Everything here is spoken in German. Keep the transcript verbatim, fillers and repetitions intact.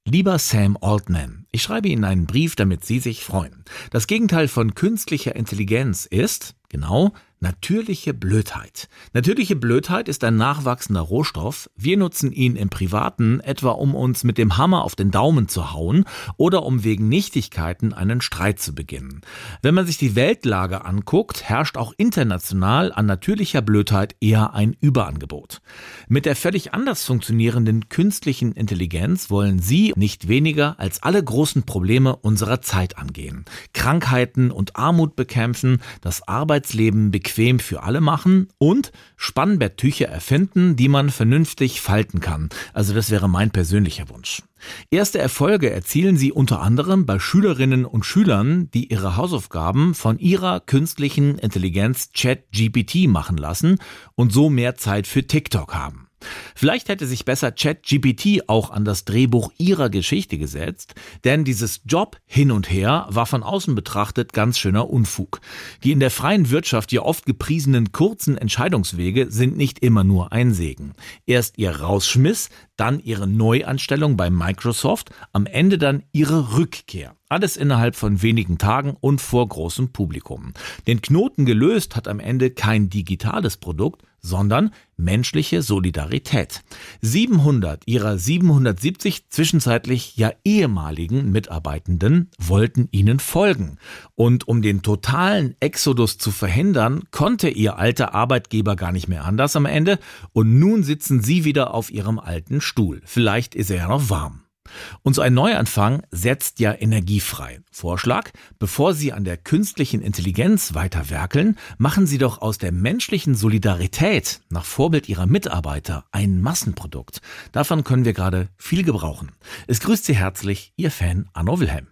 Lieber Sam Altman, ich schreibe Ihnen einen Brief, damit Sie sich freuen. Das Gegenteil von künstlicher Intelligenz ist, genau, natürliche Blödheit. Natürliche Blödheit ist ein nachwachsender Rohstoff. Wir nutzen ihn im Privaten, etwa um uns mit dem Hammer auf den Daumen zu hauen oder um wegen Nichtigkeiten einen Streit zu beginnen. Wenn man sich die Weltlage anguckt, herrscht auch international an natürlicher Blödheit eher ein Überangebot. Mit der völlig anders funktionierenden künstlichen Intelligenz wollen Sie nicht weniger als alle großen Probleme unserer Zeit angehen. Krankheiten und Armut bekämpfen, das Arbeitsleben bequem für alle machen und Spannbetttücher erfinden, die man vernünftig falten kann. Also das wäre mein persönlicher Wunsch. Erste Erfolge erzielen Sie unter anderem bei Schülerinnen und Schülern, die ihre Hausaufgaben von ihrer künstlichen Intelligenz ChatGPT machen lassen und so mehr Zeit für TikTok haben. Vielleicht hätte sich besser ChatGPT auch an das Drehbuch ihrer Geschichte gesetzt, denn dieses Job hin und her war von außen betrachtet ganz schöner Unfug. Die in der freien Wirtschaft ja oft gepriesenen kurzen Entscheidungswege sind nicht immer nur ein Segen. Erst ihr Rausschmiss, dann ihre Neuanstellung bei Microsoft, am Ende dann ihre Rückkehr. Alles innerhalb von wenigen Tagen und vor großem Publikum. Den Knoten gelöst hat am Ende kein digitales Produkt, sondern menschliche Solidarität. siebenhundert ihrer siebenhundertsiebzig zwischenzeitlich ja ehemaligen Mitarbeitenden wollten ihnen folgen. Und um den totalen Exodus zu verhindern, konnte ihr alter Arbeitgeber gar nicht mehr anders am Ende und nun sitzen sie wieder auf ihrem alten Stuhl. Vielleicht ist er ja noch warm. Und so ein Neuanfang setzt ja Energie frei. Vorschlag, bevor Sie an der künstlichen Intelligenz weiter werkeln, machen Sie doch aus der menschlichen Solidarität nach Vorbild Ihrer Mitarbeiter ein Massenprodukt. Davon können wir gerade viel gebrauchen. Es grüßt Sie herzlich, Ihr Fan Arno Wilhelm.